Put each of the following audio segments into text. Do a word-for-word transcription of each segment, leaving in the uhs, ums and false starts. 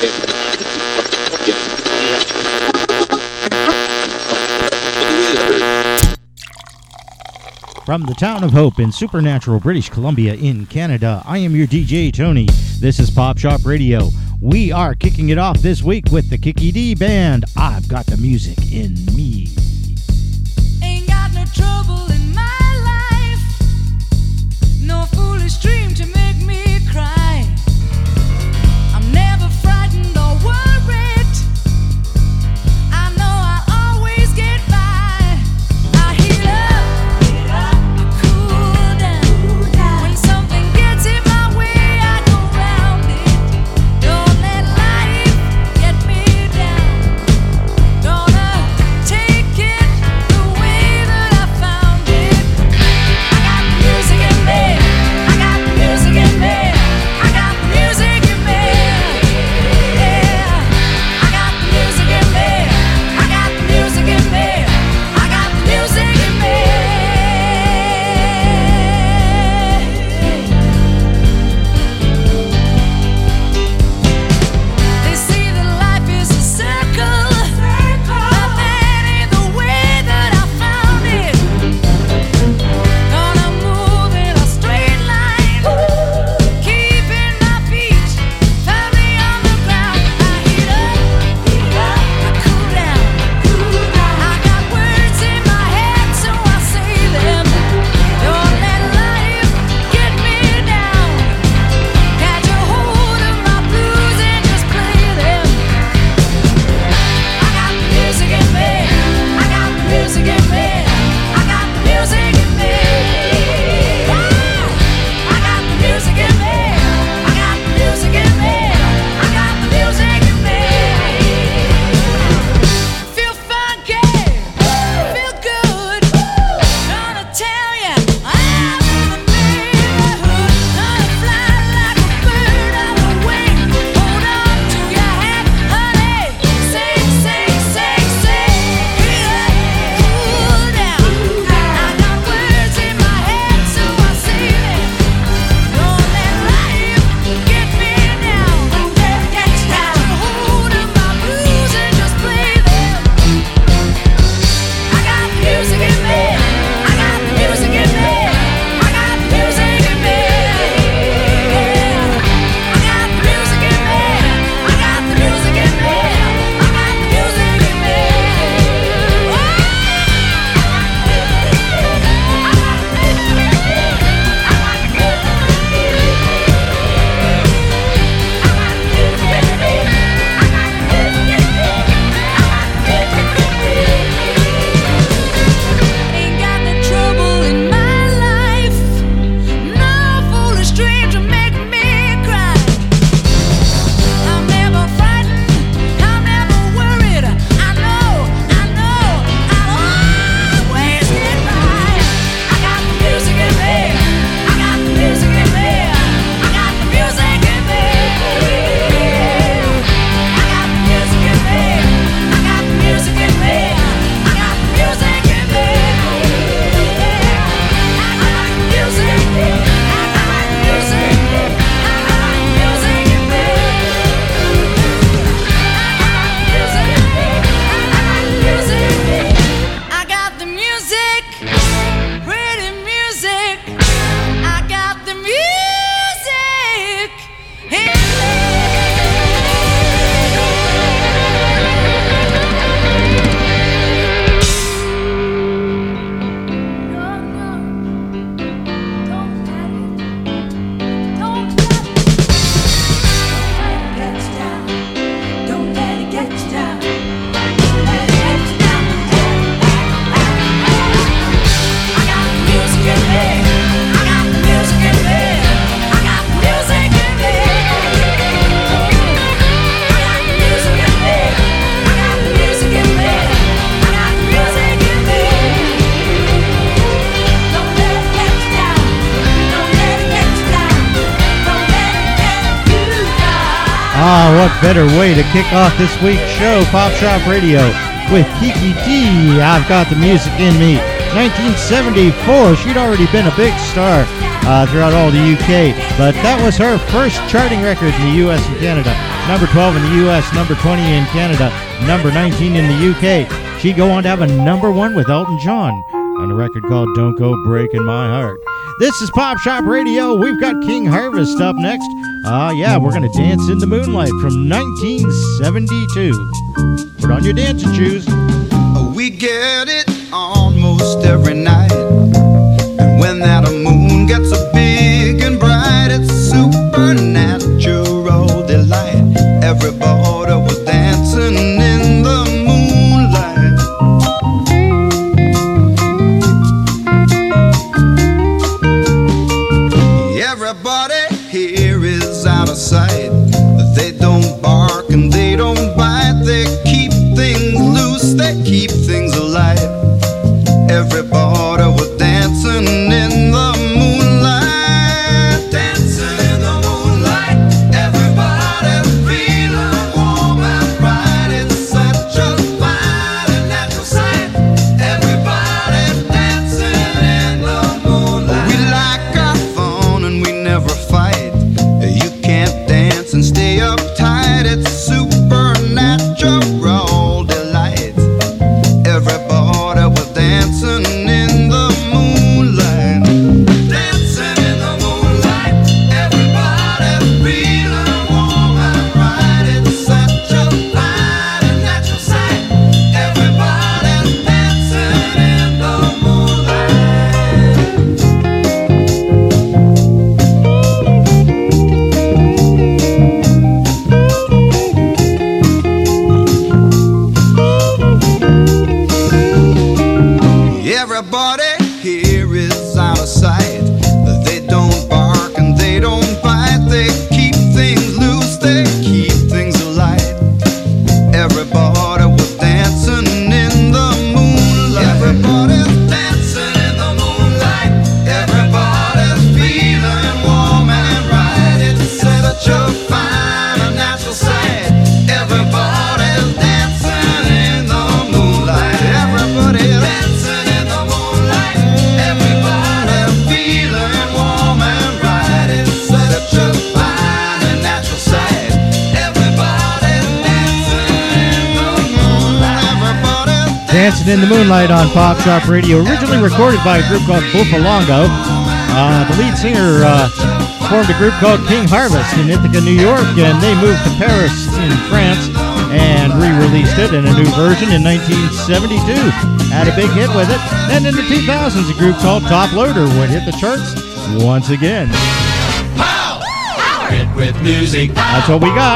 From the town of Hope in Supernatural, British Columbia in Canada, I am your D J, Tony. This is Pop Shop Radio. We are kicking it off this week with the Kiki D Band. I've got the music in me. Ain't got no trouble in my life, no foolish dream to make me cry. I'm never frightened or worried, I know I'll always get by. I heal up, I cool down. When something gets in my way, I go round it. Don't let life get me down. Gonna take it the way that I found it. I got the music in me, I got the music in me, I got the music in me. Yeah, I got the music in me, I got the music in me, I got the music in me. They say that life is a circle, but that ain't the way that I found it. Gonna move in a straight line, keeping my feet firmly on the ground. I heat up, I cool down. I got words in my head, so I say them. Don't let life get me down. Catch a hold of my blues and just play them. I got the music in me, I got the music in me, I got the music in me. Yeah, I got the music in me, I got the music in me, I got the music in me. Feel funky, feel good. Gonna tell ya, I'm in the neighborhood. Gonna fly like a bird on the wing. Hold on to your hat, honey. Sing, sing, sing, sing. Yeah, cool down. I got words in my head, so I say them. Don't let life get me down. Get down. Hold of my blues and just play them. I got the music in me, I got the music in me, I got the music in me. Yeah, I got the music in me, I got the music in me, I got the music in me. I got the Ain't got no trouble in my life, no foolish dream to make me cry. I'm never frightened, I'm never worried. I know, I know, I'll always get by. I got the music in me, I got the music in me, I got the music in me. I got the music in me, I got the music in me, I got the music in me. I got the music, I got the music, I got the music in me. I got the music, I got the music, I got the music in me. I got the music, pretty music. I got the music in No, no, don't let it, don't let it, get you down. Don't let it get you down. Don't let it get you down. I got the music in me, I got the music in me, I got the music in me. I got the music in me, I got the music in me, I got the music in me. Don't let it get you down. Don't let it get you down. Don't let it get you down. Ah, what better way to kick off this week's show, Pop Shop Radio, with Kiki D. I've got the music in me. nineteen seventy-four. She'd already been a big star uh, throughout all the U K, but that was her first charting record in the U S and Canada. Number twelve in the U S, number twenty in Canada, number nineteen in the U K. She'd go on to have a number one with Elton John on a record called Don't Go Breaking My Heart. This is Pop Shop Radio. We've got King Harvest up next. Ah, uh, yeah, we're going to Dance in the Moonlight from nineteen seventy-two. Put on your dancing shoes. We get it almost every night. And when that moon gets so big and bright, it's supernatural delight. Everybody was dancing in the moonlight. Everybody here is out of sight. They don't bark and they don't bite. They keep things loose, they keep things alive. Everybody was dancing in the moonlight. Dancing in the moonlight. Everybody feeling warm and bright. It's such a fine and natural sight. Everybody dancing in the moonlight. We like our fun and we never fight. You can't dance and stay uptight. It's supernatural delight. Everybody was dancing in the moonlight. Dancing in the moonlight. Everybody feeling warm and bright. It's such a fine and natural sight. Everybody dancing in the Everybody here is out of sight. They don't bark and they don't bite. They keep things loose, they keep things alive. Everybody was dancing in the moonlight. Everybody's dancing in the moonlight. Everybody's feeling warm and right. It's such a fine and natural sight. Everybody's dancing in the moonlight. Everybody's dancing in the moonlight. Everybody feeling warm and bright. It's such a fine and natural sight. Everybody dancing in the moonlight. Everybody Dancing in the Moonlight on Pop Shop Radio, originally recorded by a group called Buffalongo. Uh, the lead singer uh, formed a group called King Harvest in Ithaca, New York, and they moved to Paris in France and re-released it in a new version in nineteen seventy-two. Had a big hit with it. Then in the two thousands, a group called Top Loader would hit the charts once again. Pow! Power it with music. That's what we got.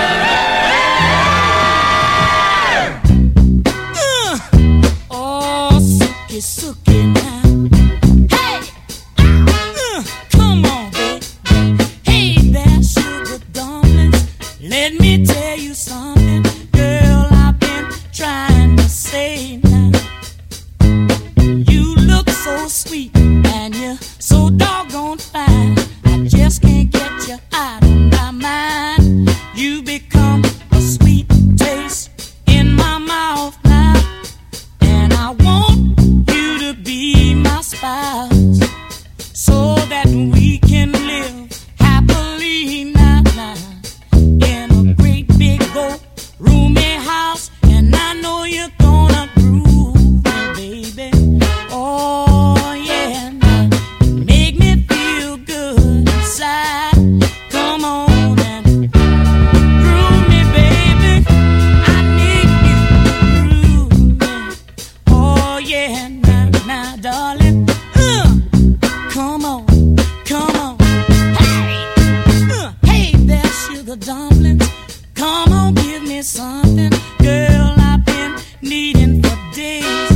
Oh, suki, suki now. Hey! Uh, come on, baby. Hey there, sugar dumplings. Let me tell you something, girl, I've been trying to say now. You look so sweet and you're so doggone fine. I just can't get you out of my mind. You become a sweet taste in my mouth now. And I want you to be my spouse, so that we can live happily now, now in a great big old roomy house. And I know you're gonna groove me, baby. Oh yeah, now make me feel good inside. Come on and groove me, baby. I need you to groove me. Oh yeah, now, now, darling. Uh, come on, come on. Hey, uh, hey there, sugar dumplings. Come on, give me something, girl, I've been needing for days.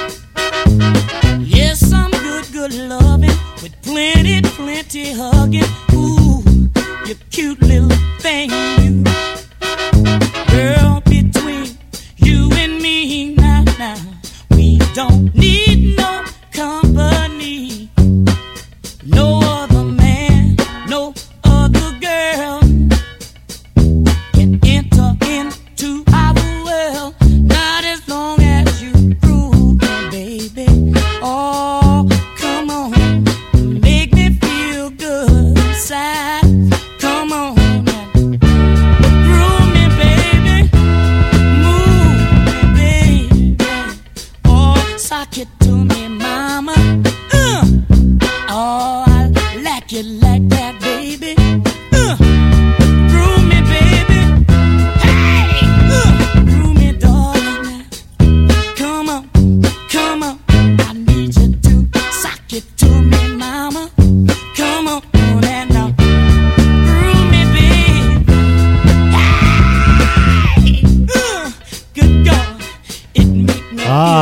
Yes, some good, good loving with plenty, plenty hugging. Ooh, you cute little thing, you. Girl, between you and me now, now, we don't need no company. No other man, no other girl can enter into our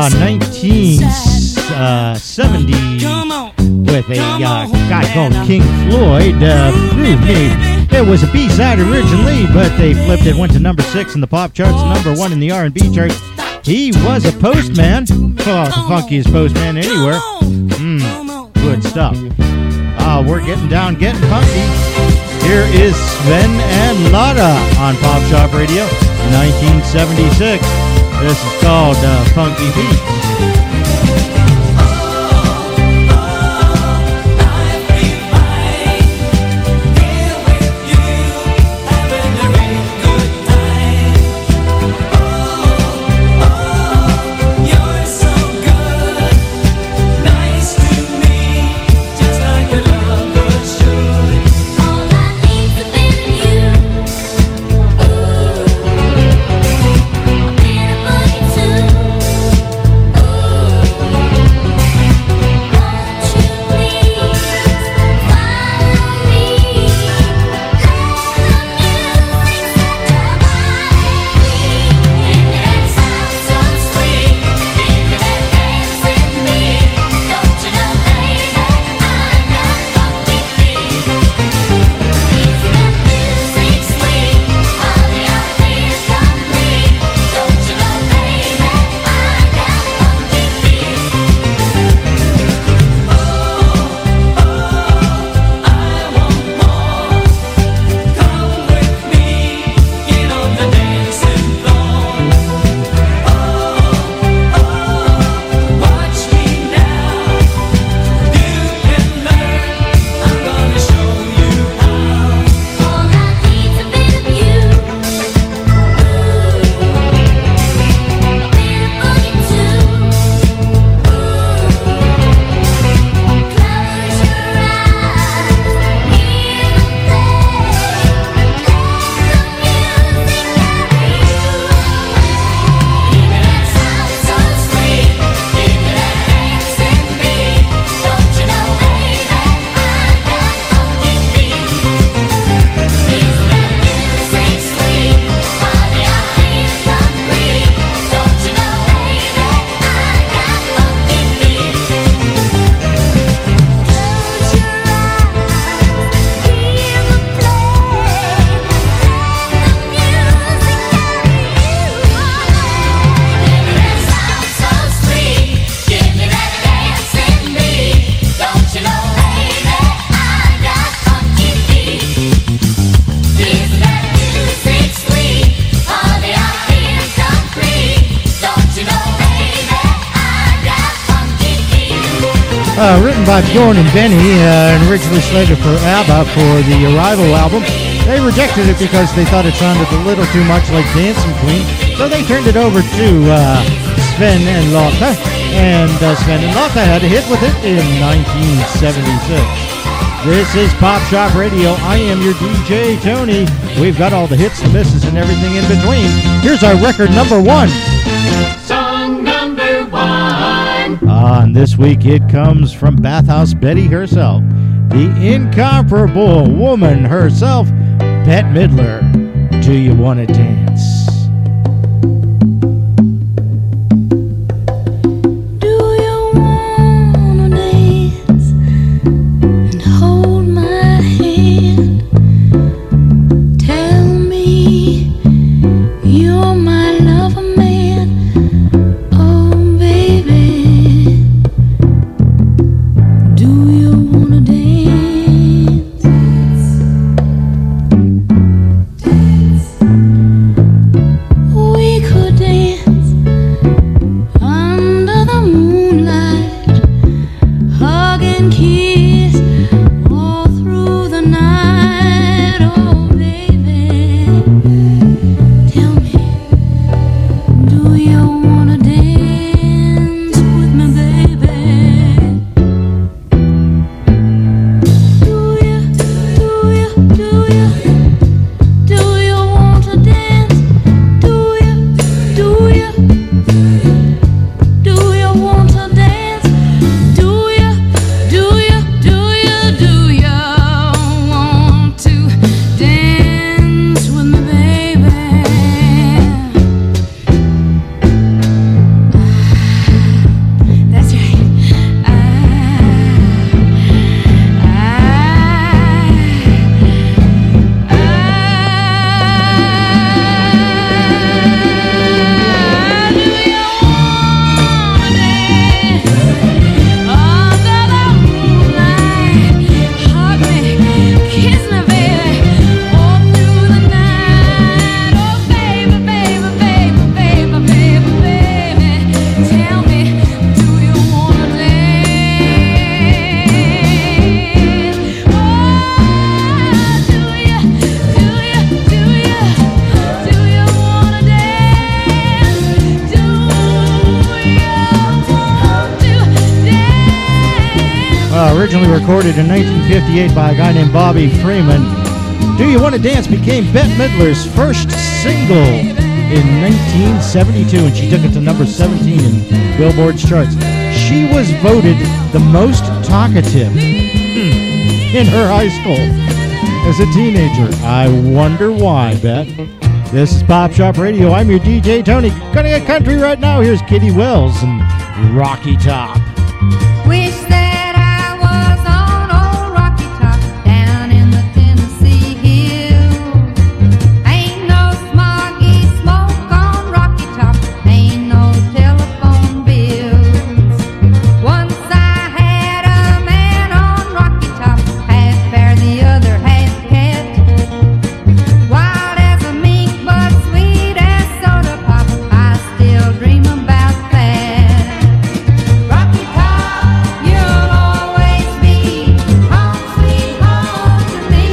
uh, nineteen seventy with a uh, guy called King Floyd, uh, Groove Me. It was a B-side originally, but they flipped it, went to number six in the pop charts, number one in the R and B charts. He was a postman, well, the funkiest postman anywhere. Mmm, good stuff. Uh, we're getting down, getting funky. Here is Sven and Lotta on Pop Shop Radio, nineteen seventy-six. This is called uh, Funky Beats. Uh, written by Bjorn and Benny uh, and originally slated for ABBA for the Arrival album. They rejected it because they thought it sounded a little too much like Dancing Queen, so they turned it over to uh, Sven and Lotta, and uh, Sven and Lotta had a hit with it in nineteen seventy-six. This is Pop Shop Radio. I am your D J, Tony. We've got all the hits, the misses, and everything in between. Here's our record number one. Song number one. Ah, and this week it comes from Bathhouse Betty herself, the incomparable woman herself, Bette Midler. Do you want to dance? Do you wanna dance and hold my hand? Tell me you're my lover man. Oh baby, do you wanna dance? Dance. Uh, originally recorded in nineteen fifty-eight by a guy named Bobby Freeman. Do You Want to Dance became Bette Midler's first single in nineteen seventy-two, and she took it to number seventeen in Billboard's charts. She was voted the most talkative in her high school as a teenager. I wonder why, Bette. This is Pop Shop Radio. I'm your D J, Tony. Gonna get country right now. Here's Kitty Wells and Rocky Top. Wish that I was on old Rocky Top down in the Tennessee hills. Ain't no smoggy smoke on Rocky Top, ain't no telephone bills. Once I had a man on Rocky Top, half bear, the other half cat. Wild as a mink, but sweet as soda pop, I still dream about that. Rocky Top, you'll always be home sweet home to me.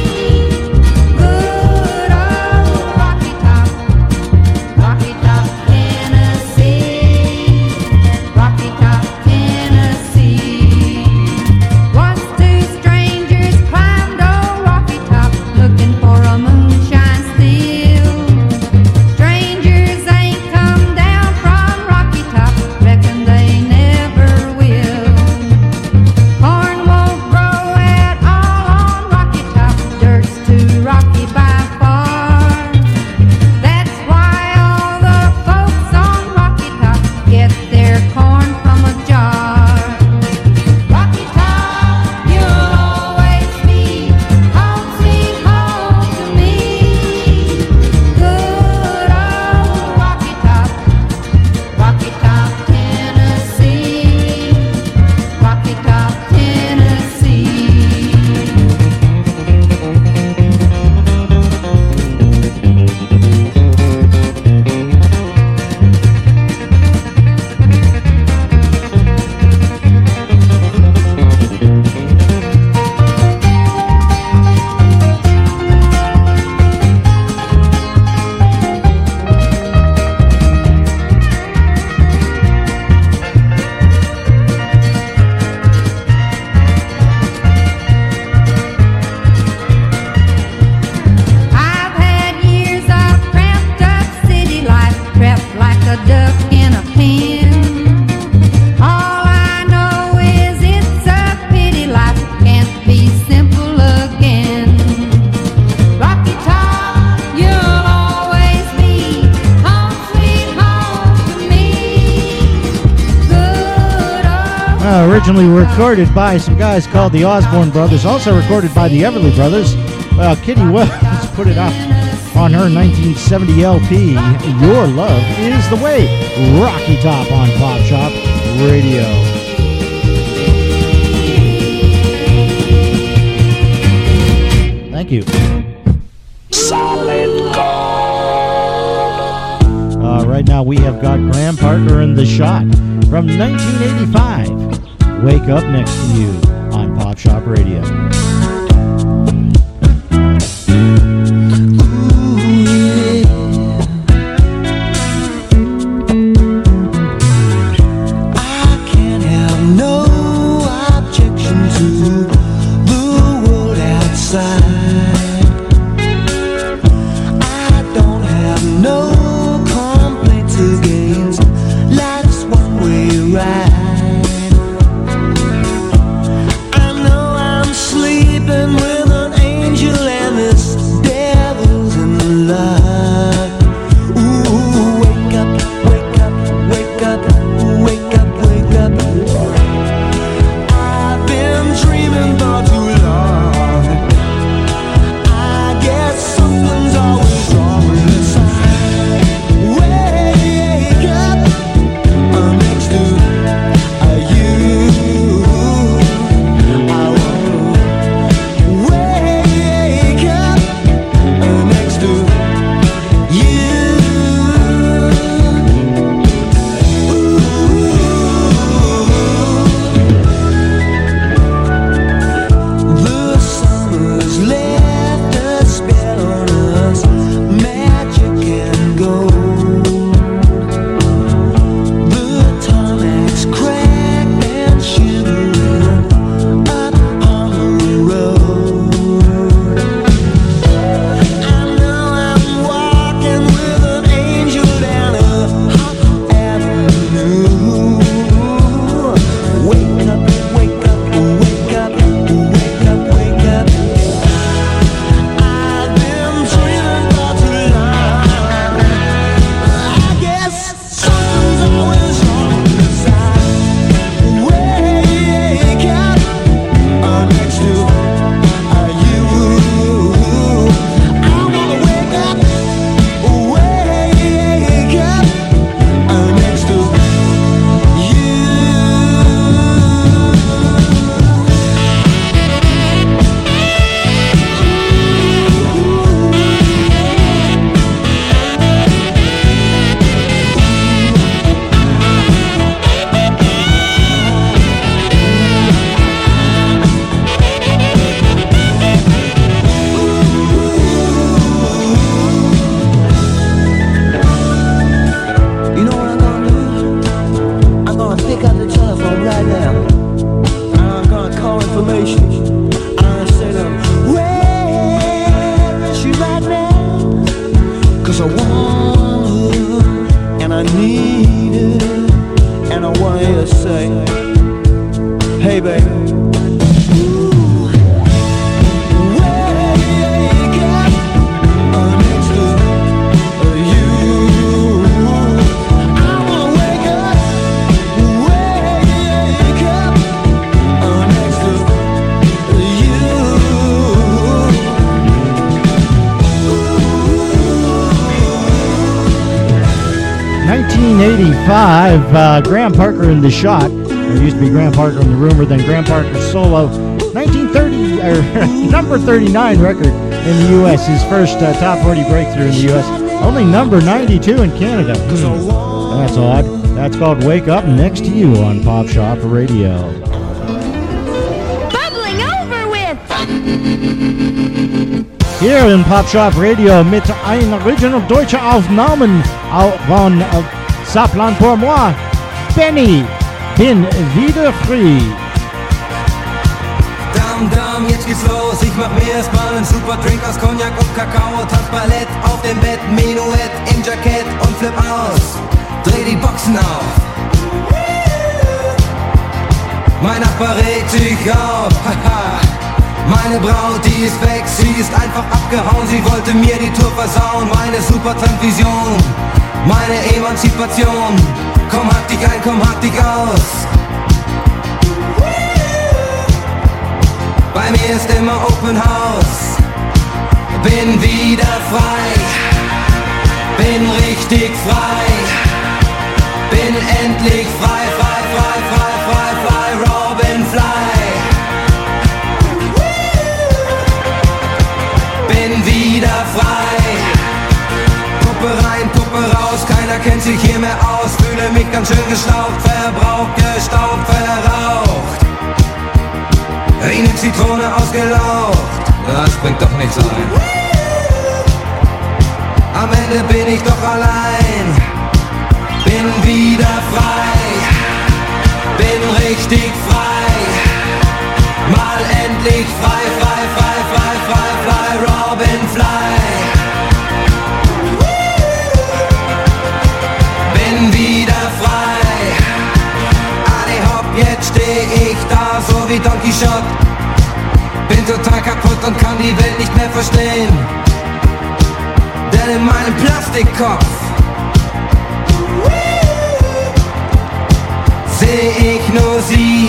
Good old Rocky Top, Rocky Top, Tennessee. Rocky Top, Tennessee. Once two strangers climbed old Rocky Top, looking for a moonshine still. Strangers ain't come down from Rocky Top, reckon they never will. Corn won't grow at all on Rocky Top, dirt's too rocky by far. That's why all the folks on Rocky Top get their corn from a jar. Rocky Top, you'll always be home sweet home to me. Good old Rocky Top, Rocky Top, Tennessee. Rocky Top, Tennessee. I've had years of cramped up city life, trapped like a duck in a pen. All I know is it's a pity life, can't be simple again. Rocky Top, you'll always be home sweet home to me. Good old Uh, originally recorded by some guys called the Osborne Brothers, also recorded by the Everly Brothers. Uh, Kitty Wells put it out on her nineteen seventy L P, Your Love Is the Way. Rocky Top on Pop Shop Radio. Thank you. Uh, right now we have got Graham Parker and The Shot from nineteen eighty-five. Wake Up Next to You on Pop Shop Radio. I can't have no objection to the world outside. I don't have no complaints against life's one-way ride. I know I'm sleeping with an angel and this devil's in love. Ooh, wake up, wake up, wake up, wake up, wake up. I've been dreaming for too long. I guess something's always wrong inside. Wake up, I'm next to you. I wanna wake up, I'm next to you. want, and I need it, and I want you to say, hey baby. nineteen eighty-five, uh, Graham Parker in The Shot. There used to be Graham Parker in The Rumor, then Graham Parker solo. nineteen thirty, or number thirty-nine record in the U S, his first uh, top forty breakthrough in the U S. Only number ninety-two in Canada. Hmm. That's odd. That's called Wake Up, next to you on Pop Shop Radio. Bubbling over with. Hier in Pop Shop Radio mit ein original deutsche Aufnahmen von uh, Ça plane pour moi, Benny, bin wieder free. Dam, dam, jetzt geht's los. Ich mach mir erstmal einen super Drink aus Cognac und Kakao. Tanz Ballett auf dem Bett, Menuett im Jackett und flip aus. Dreh die Boxen auf. Mein Nachbar regt sich auf. Haha. Meine Braut, die ist weg, sie ist einfach abgehauen. Sie wollte mir die Tour versauen. Meine Supertransvision, meine Emanzipation. Komm, hack dich ein, komm, hack dich aus. Bei mir ist immer Open House. Bin wieder frei. Bin richtig frei. Bin endlich frei, frei, frei, frei, frei, frei, Robin Fly. Wieder frei. Puppe rein, Puppe raus, keiner kennt sich hier mehr aus. Fühle mich ganz schön geschlaucht, verbraucht, gestaubt, verraucht. Wie eine Zitrone ausgelaucht. Das bringt doch nichts ein. Am Ende bin ich doch allein. Bin wieder frei. Bin richtig frei. Mal endlich frei, frei, frei, frei, frei, frei, Robin Fly. Bin wieder frei. Adi hopp, jetzt steh ich da so wie Don Quixote. Bin total kaputt und kann die Welt nicht mehr verstehen. Denn in meinem Plastikkopf seh ich nur sie.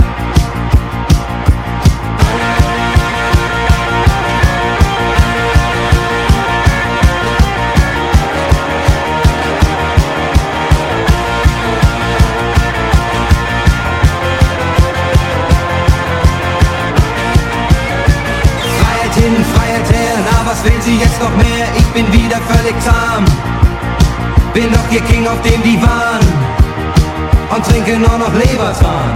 Freiheit her, na was will sie jetzt noch mehr? Ich bin wieder völlig zahm. Bin doch hier King auf dem Divan und trinke nur noch Lebertran.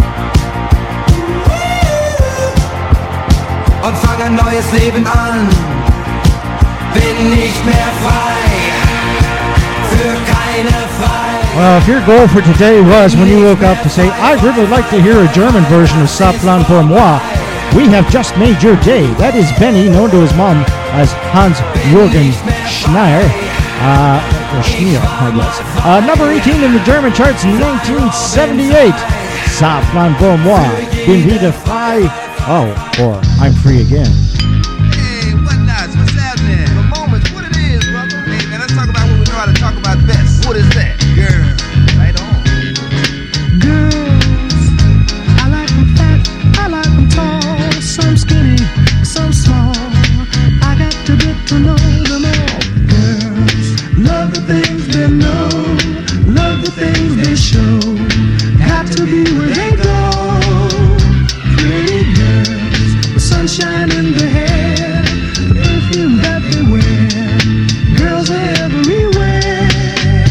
Und fang ein neues Leben an. Bin nicht mehr frei, für keine frei. Well, if your goal for today was when you woke up to say, I'd really like to hear a German version of Ça plane pour moi, we have just made your day. That is Benny, known to his mom as Hans-Jürgen Schneier. Uh, or Schneer, I guess. Uh, number eighteen in the German charts in nineteen seventy-eight. Ça plane pour moi, bin wieder frei. Oh, or I'm free again. Hey, what nuts? What's happening? The moments, what it is, brother? Hey, man, let's talk about what we know how to talk about best. What is that? Girl, right on. Girls, I like them fat, I like them tall, some skinny, some small. I got to get to know them all. Girls, love the things they know, love the things they show. Got to be where they go. Pretty girls, with sunshine in their hair, perfume that they wear. Girls are everywhere.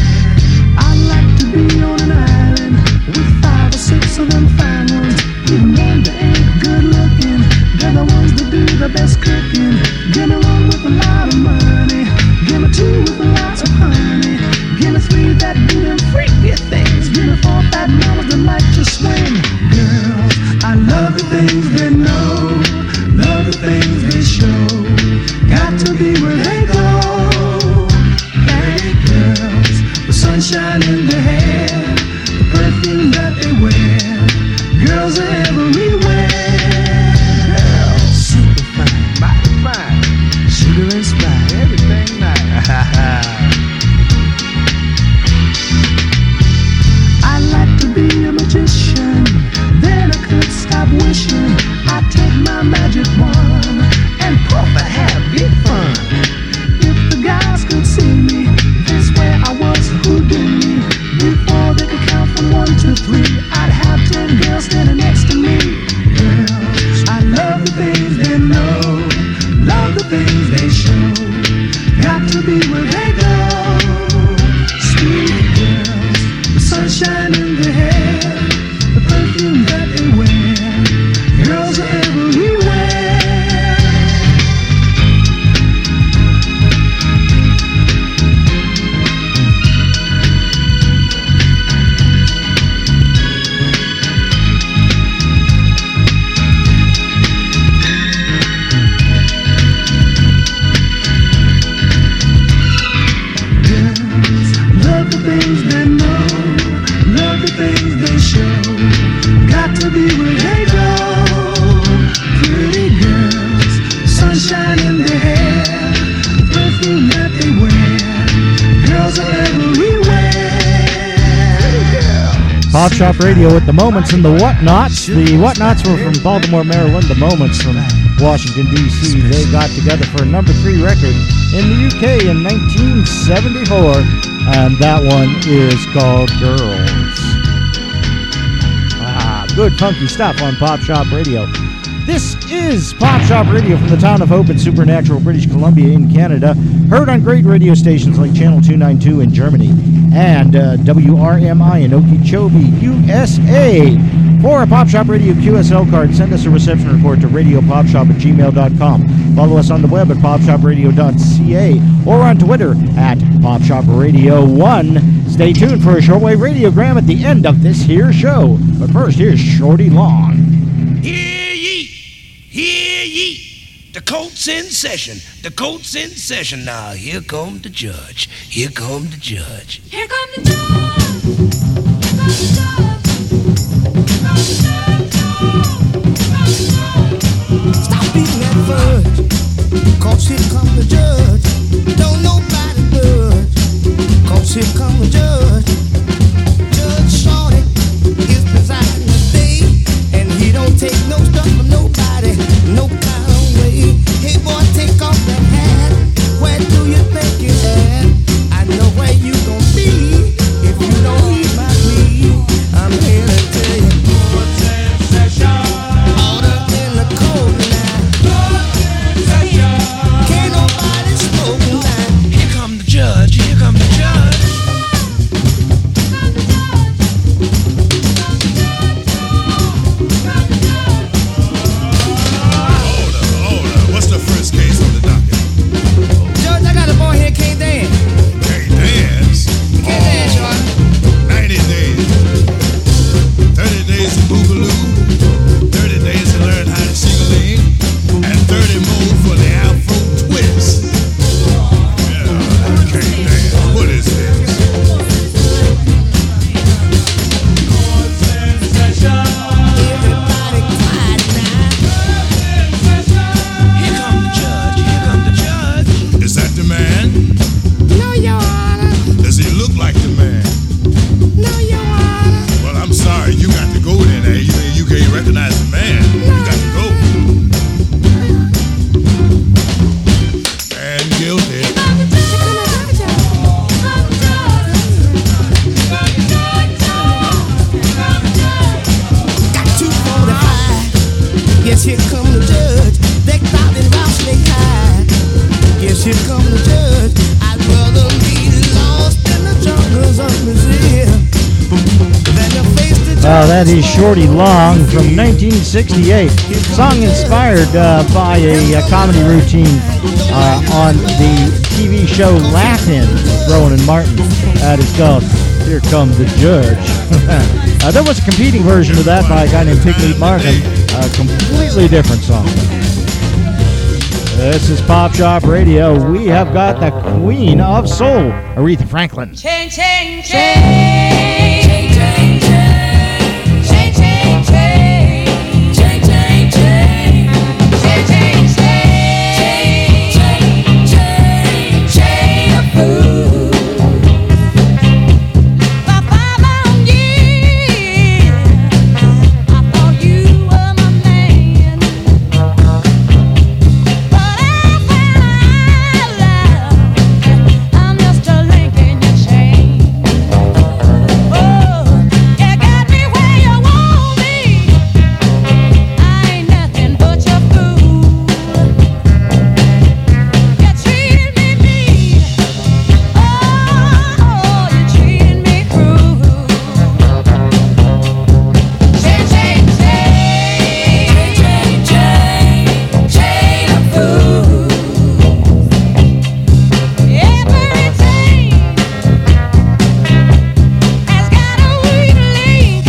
sunshine in their hair, the perfume that they wear. Girls are everywhere. Girls, super fine, Mighty fine. sugar and spice. Everything nice. I'd like to be a magician, then I could stop wishing. I'd take my magic wand and puff a happy fun. If the guys could see me, they swear I was Houdini. Before they could count from one to three, I'd have ten girls standing next to me. Girls, I love the things they know, love the things they show. Got to be where they go. Sweet girls, the sunshine in their hair, the perfume that they wear. Girls are everywhere. Girls, love the things they know, love the things they show. Got to be where they go. Pretty girls, sunshine in their hair, the perfume that they wear. Girls are everywhere. Pop Shop Radio with the Moments and the Whatnots. The Whatnots were from Baltimore, Maryland. The Moments from Washington, D C They got together for a number three record in the U K in nineteen seventy-four, and that one is called Girls. Ah, good funky stuff on Pop Shop Radio. This is Pop Shop Radio from the town of Hope in Supernatural, British Columbia in Canada. Heard on great radio stations like Channel two ninety-two in Germany and uh, W R M I in Okeechobee, U S A. For a Pop Shop Radio Q S L card, send us a reception report to radio pop shop at gmail dot com. Follow us on the web at pop shop radio dot c a or on Twitter at pop shop radio one. Stay tuned for a shortwave radiogram at the end of this here show. But first, here's Shorty Long. Hear ye, hear ye, the court's in session, the court's in session. Now here come the judge, here come the judge. Here come the judge. Here come the judge. Stop beating that fudge, cause here come the judge. Don't nobody budge, cause here come the judge. Judge Shorty is presiding today, and he don't take no stuff from nobody, no kind of way. Hey boy, take off that hat, where do you think you're at? I know where you gon' be, if you don't eat my meat. I'm here to tell you, what's in session? Order in the cold now. Can't nobody smoke now. Here come the judge, here come the judge. Order, order. What's the first case on the docket? Judge, I got a boy here can't dance. Can't dance. Can't dance, Shorty. ninety days. thirty days of boogaloo. thirty days to learn how to sing-a-ling. And thirty more for the Afro twist. Yeah, can't dance. What is this? Everybody quiet now. Here come the judge, here come the judge. Is that the man? No, Your Honor. Does he look like the man? No, Your Honor. Well, I'm sorry. You got to go in there. You, you can't recognize the man. You got to go. And guilty. Got two forty-five. Yes, here come the judge. Decked out in rattlesnake hide. Yes, here come the judge. I'd rather be lost in the jungles of Brazil than to face the judge. Uh, that is Shorty Long from nineteen sixty-eight. Song inspired uh, by a, uh comedy routine uh, on the T V show Laugh-In, Rowan and Martin. That is called Here Comes the Judge. uh, there was a competing version of that by a guy named Pigmeat Markham. A completely different song. This is Pop Shop Radio. We have got the Queen of Soul, Aretha Franklin. Change, change, change, change, change, change, change, change, change, change, change, change, change, change, change, change of food. For five long years, I thought you were my man, but I found out I'm just a link in your chain. Oh, you got me where you want me. I ain't nothing but your fool. You treated me mean. Oh, you treated me cruel. Change, change, change, change, change, change of food. Everything has got a weak link.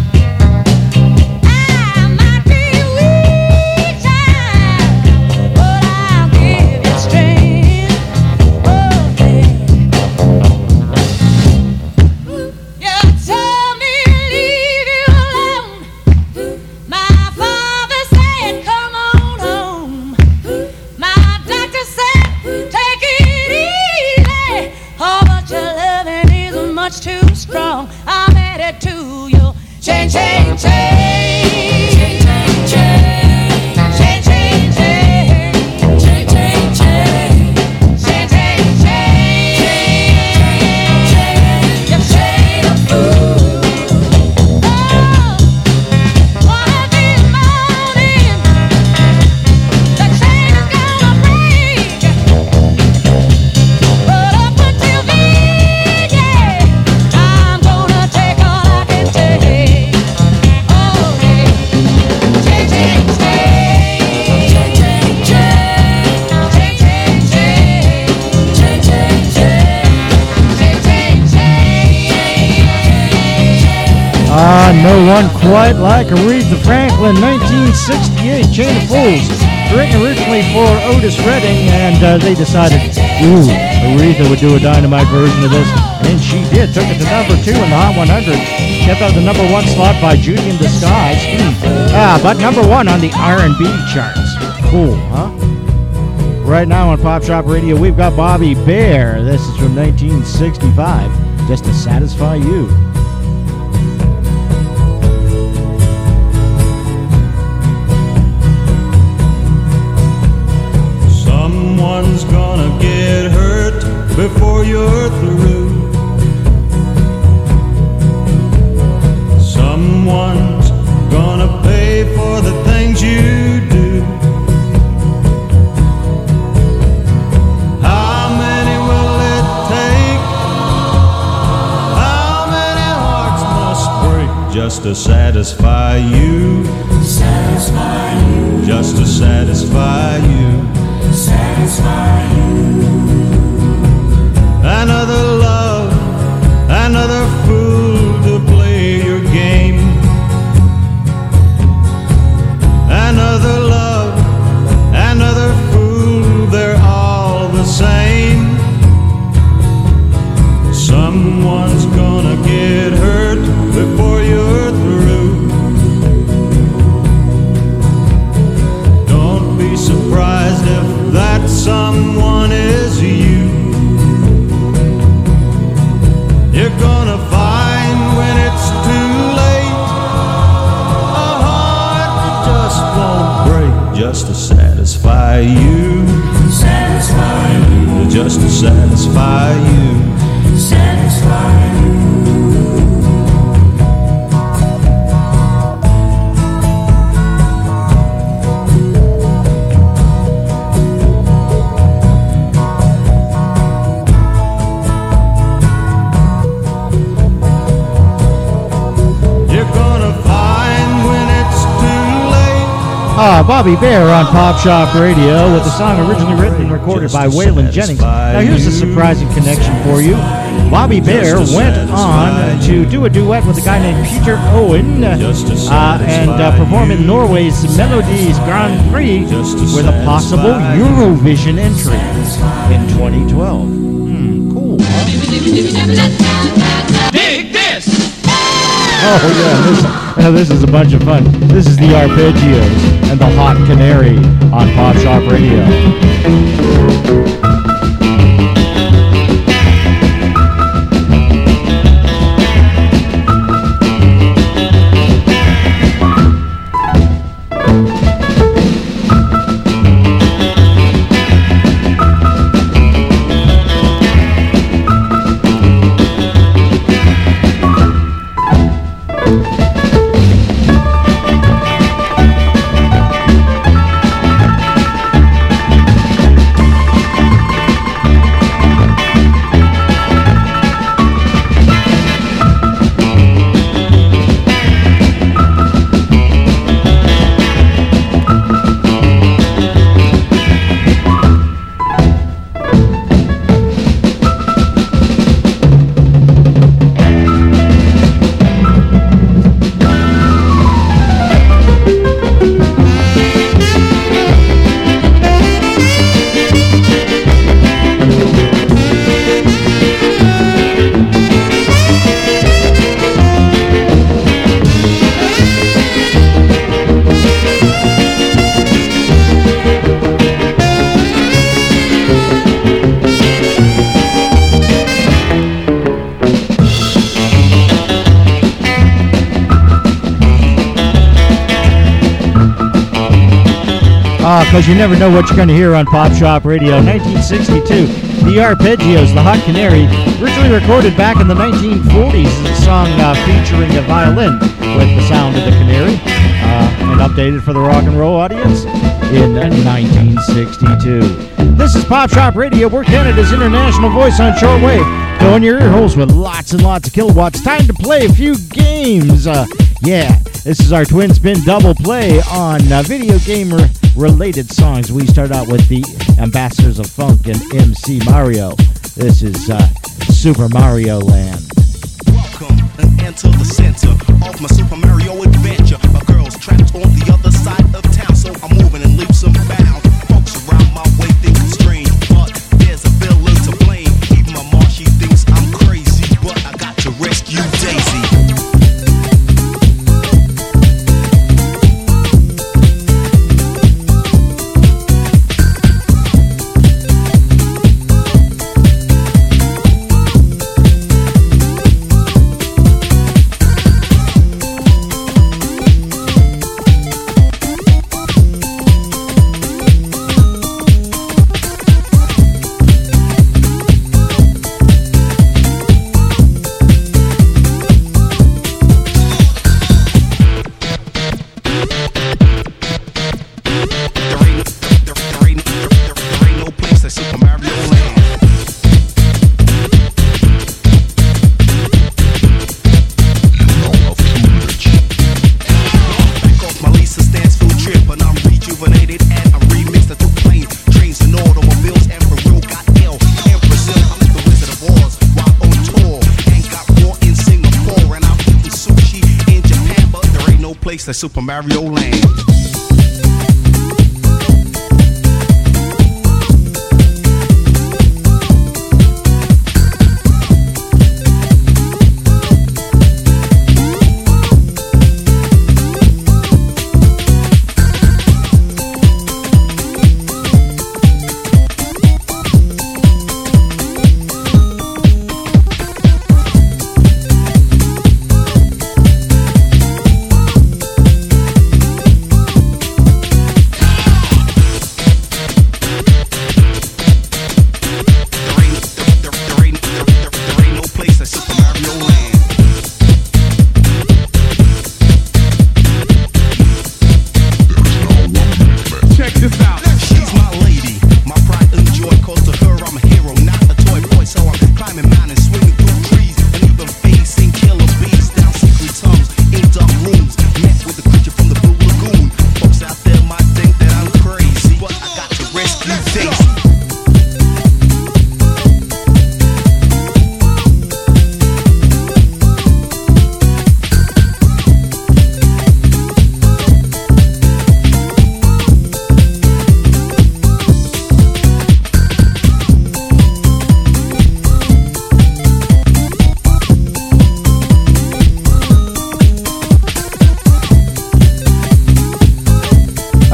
I might be weak, child, but I'll give you strength. Oh, you told me to leave you alone. My father said, come on home. My doctor said, take it easy. Oh, but your loving is much too strong. I'm headed to you. Change, change, change. Change, change, change. Change, change, change. Change, change, change. Change, change, change. You shade of food. Oh, one of these mornings, the chain is gonna break. But up until then, yeah, I'm gonna take all I can take. Oh, yeah. Change, change, change. Change, change, change. Change, change, change. Change, change, change. Change, change, change. Ah, no one quite like Aretha Franklin, nineteen sixty-eight, Chain of Fools. Written originally for Otis Redding, and uh, they decided, ooh, Aretha would do a dynamite version of this, and she did. Took it to number two in the Hot one hundred. Kept out the number one slot by Judy in Disguise. Hmm. Ah, but number one on the R and B charts. Cool, huh? Right now on Pop Shop Radio, we've got Bobby Bear. This is from nineteen sixty-five, Just to Satisfy You. Someone's gonna get hurt before you're through. Someone's gonna pay for the things you do. How many will it take? How many hearts must break just to satisfy you? Satisfy you. Just to satisfy you. Satisfy you. Another love, another fool to play your game. Another love, another fool, they're all the same. Someone's gonna get hurt before you're through. Don't be surprised if that someone is you. You're gonna find when it's too late a heart that just won't break just to satisfy you. Satisfy you. Just to satisfy you. Satisfy you. Ah, Bobby Bear on Pop Shop Radio with the song originally written and recorded by Waylon Jennings. Now here's a surprising connection for you. Bobby Bear went on to do a duet with a guy named Peter Owen uh, and uh, perform in Norway's Melodies Grand Prix with a possible Eurovision entry in twenty twelve. Hmm, cool. Dig this! Oh yeah, this, uh, this is a bunch of fun. This is the Arpeggios and the Hot Canary on Pop Shop Radio. Because you never know what you're going to hear on Pop Shop Radio. nineteen sixty-two, the Arpeggios, the Hot Canary, originally recorded back in the nineteen forties as a song uh, featuring a violin with the sound of the canary, uh, and updated for the rock and roll audience in nineteen sixty-two. This is Pop Shop Radio. We're Canada's international voice on shortwave. Go in your ear holes with lots and lots of kilowatts. Time to play a few games. Uh, yeah, this is our twin spin double play on uh, video gamer related songs. We start out with the Ambassadors of Funk and M C Mario. This is uh, Super Mario Land. Welcome and enter the center of my Super Mario adventure. My girl's trapped on the other side of town, so I'm moving in leaps and bounds. Folks around my way think I'm strange, but there's a villain to blame. Even my mom, she thinks I'm crazy, but I got to rescue Daisy. That's Super Mario Land.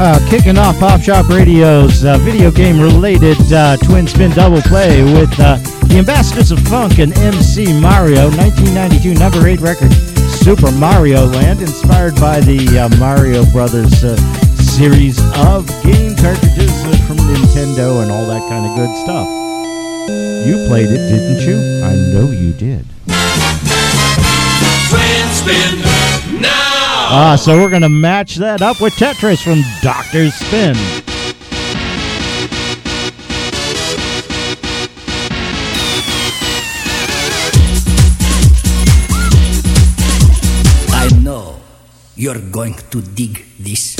Uh, kicking off Pop Shop Radio's uh, video game related uh, twin spin double play with uh, the Ambassadors of Funk and M C Mario, nineteen ninety-two number eight record, Super Mario Land, inspired by the uh, Mario Brothers uh, series of game cartridges uh, from Nintendo and all that kind of good stuff. You played it, didn't you? I know you did. Twin spin now. Ah, so we're going to match that up with Tetris from Doctor Spin. I know you're going to dig this.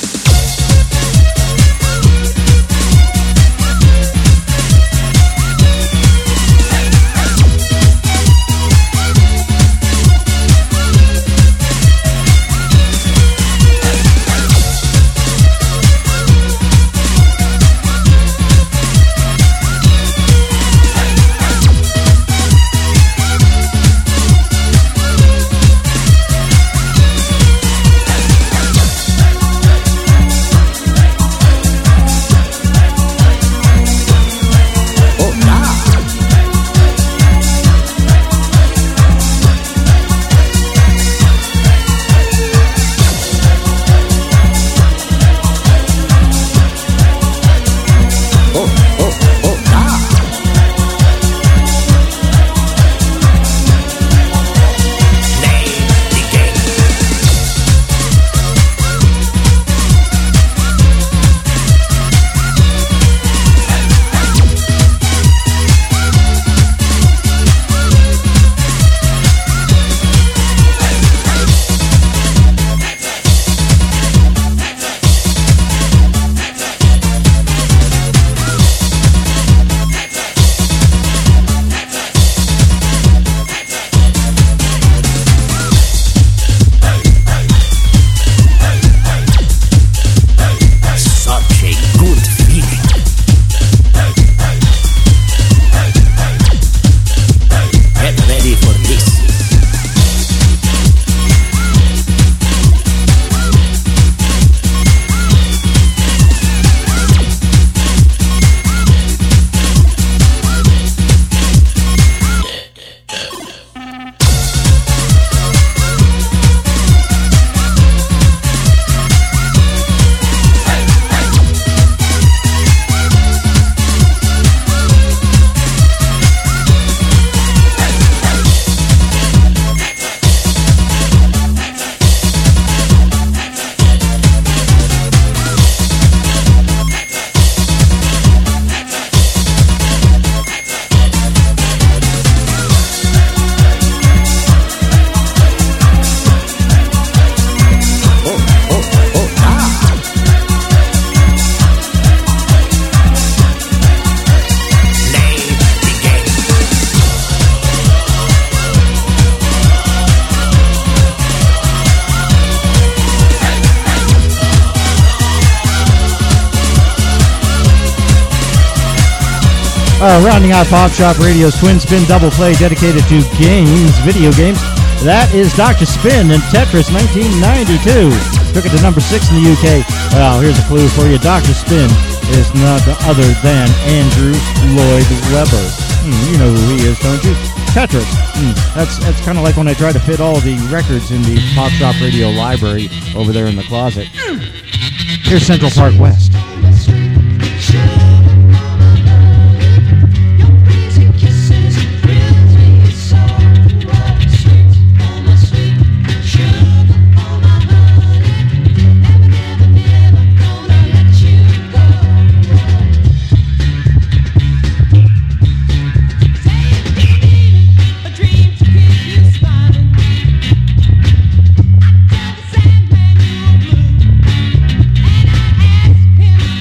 Uh, rounding out Pop Shop Radio's Twin Spin Double Play dedicated to games, video games. That is Doctor Spin and Tetris nineteen ninety-two. Took it to number six in the U K. Well, here's a clue for you. Doctor Spin is none other than Andrew Lloyd Webber. Hmm, you know who he is, don't you? Tetris. Hmm, that's that's kind of like when I try to fit all the records in the Pop Shop Radio library over there in the closet. Here's Central Park West. Him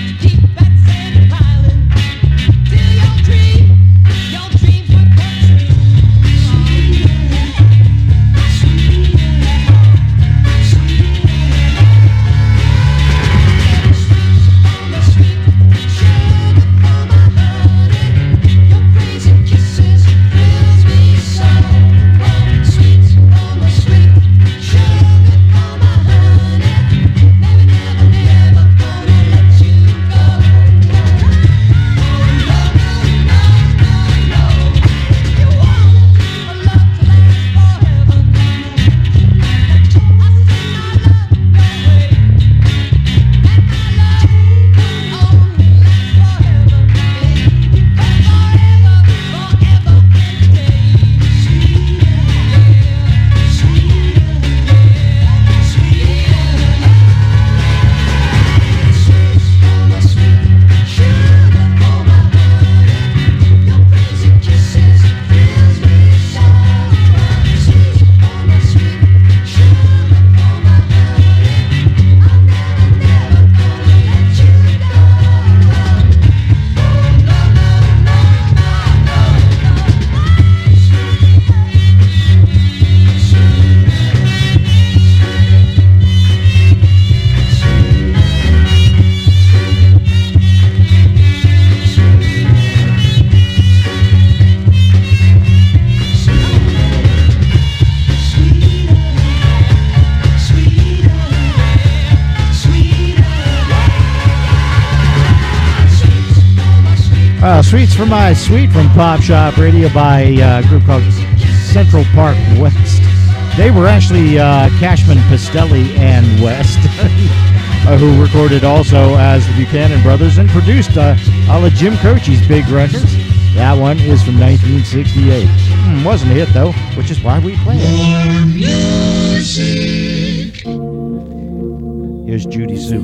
Uh, Sweets for My Sweet from Pop Shop Radio by uh, a group called Central Park West. They were actually uh, Cashman, Pastelli, and West, uh, who recorded also as the Buchanan Brothers and produced uh, all of Jim Croce's big records. That one is from nineteen sixty-eight. Hmm, wasn't a hit, though, which is why we play it. Music. Here's Judy Zook.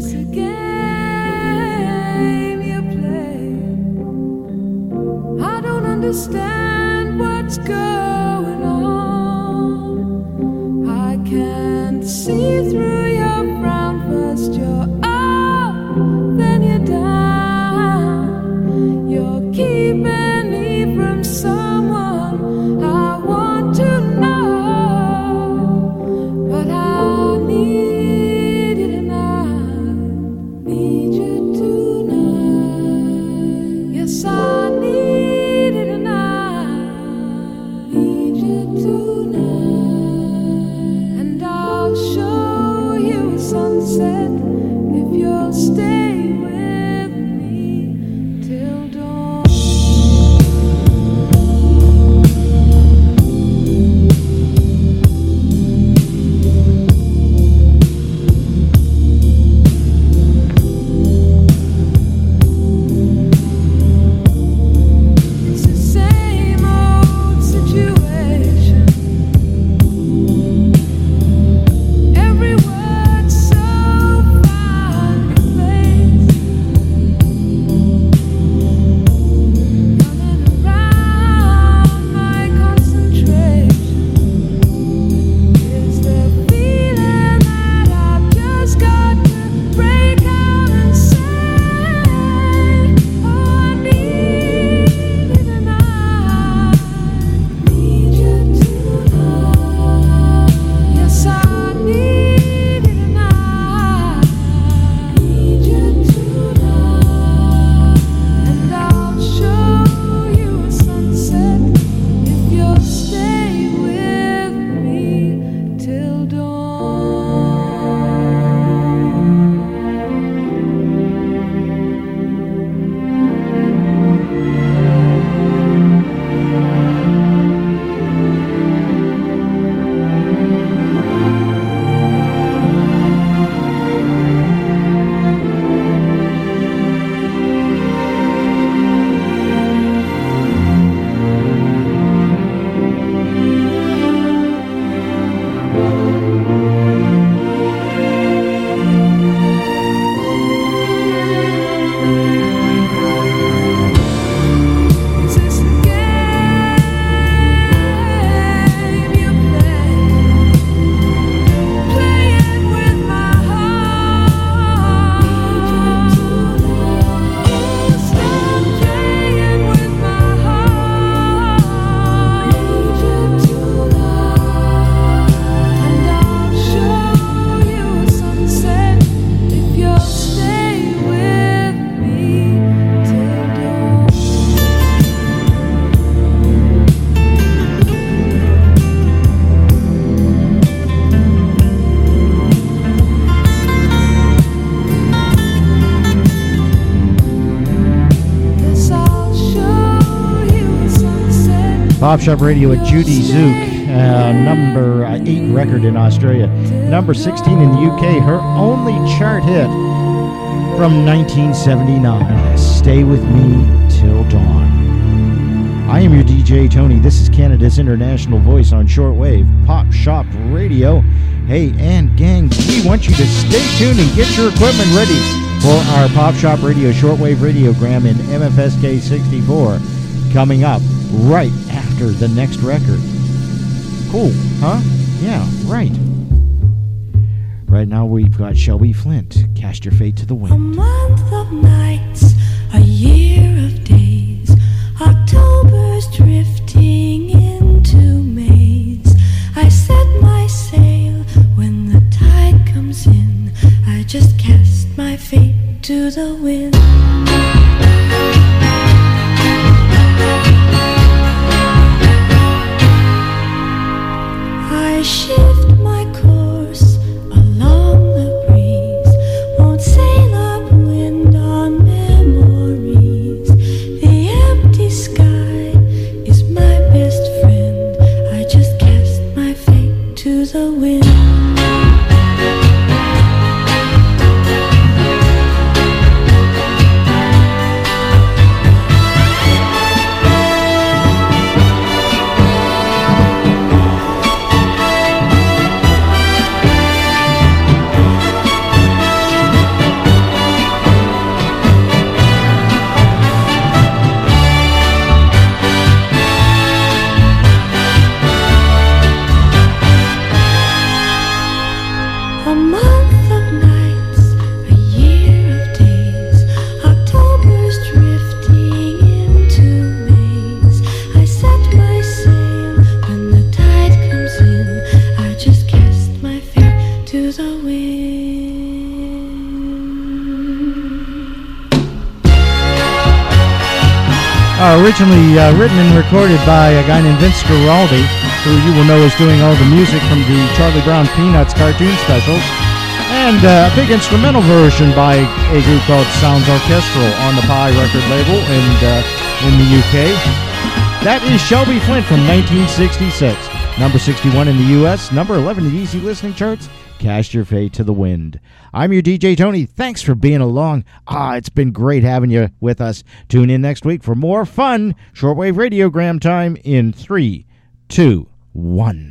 Understand what's going on. I can't see through your frown. First you're up, then you're down. You're keeping me from someone I want to know. But I need you tonight. Need you tonight. Yes, I need. Sunset, if you'll stay with me till dawn. It's the same old situation. Pop Shop Radio with Judy Zook, uh, number uh, eight record in Australia, number sixteen in the U K, her only chart hit from nineteen seventy-nine, Stay With Me Till Dawn. I am your D J, Tony. This is Canada's international voice on shortwave, Pop Shop Radio. Hey, and gang, we want you to stay tuned and get your equipment ready for our Pop Shop Radio shortwave radiogram in M F S K sixty-four coming up right after the next record. Cool, huh? Yeah, right. Right now we've got Shelby Flint, Cast Your Fate to the Wind. A month of nights, a year of days, October's drifting into Mays. I set my sail when the tide comes in. I just cast my fate to the wind. I shift my course along the breeze, won't sail upwind on memories. The originally uh, written and recorded by a guy named Vince Guaraldi, who you will know is doing all the music from the Charlie Brown Peanuts cartoon specials, and uh, a big instrumental version by a group called Sounds Orchestral on the Pie record label and, uh, in the U K. That is Shelby Flint from nineteen sixty-six. Number sixty-one in the U S, number eleven in the easy listening charts. Cast your fate to the wind. I'm your D J Tony. Thanks for being along. Ah, it's been great having you with us. Tune in next week for more fun shortwave radiogram time in three, two, one.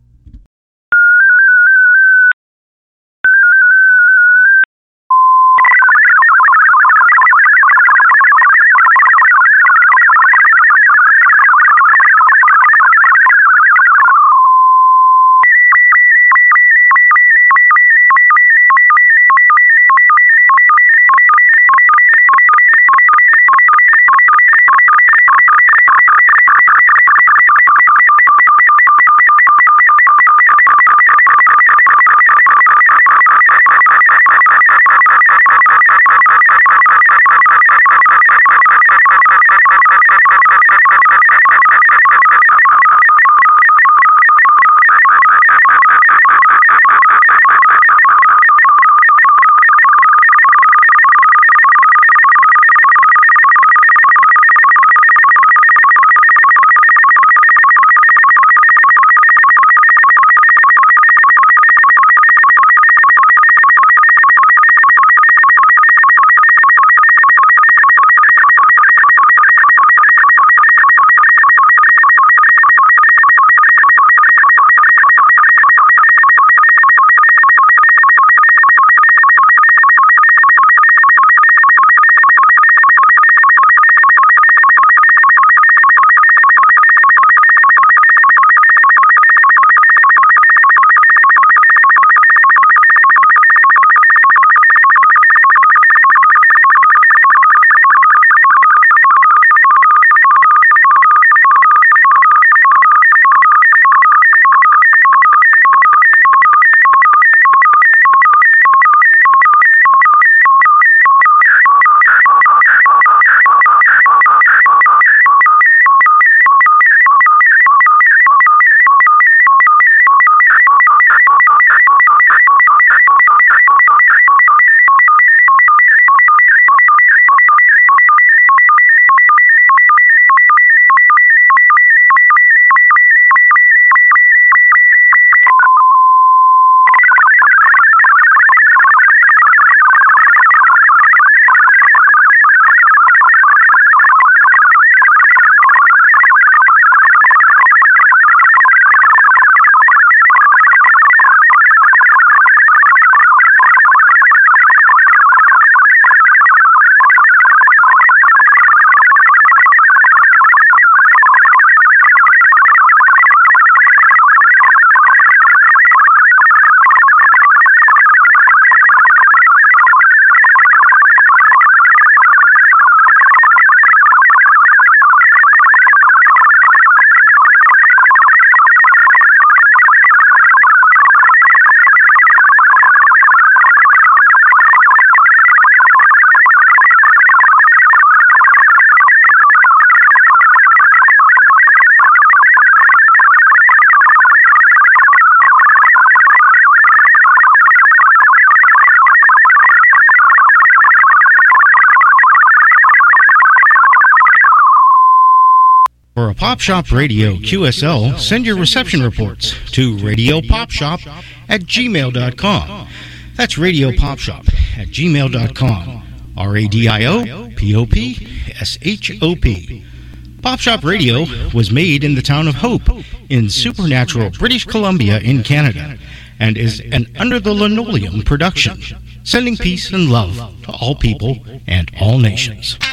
For a Pop Shop Radio Q S L, send your reception reports to radio pop shop at gmail dot com. That's Radio Pop Shop at gmail dot com. R A D I O P O P S H O P. Pop Shop Radio was made in the town of Hope in supernatural British Columbia in Canada and is an Under the Linoleum production, sending peace and love to all people and all nations.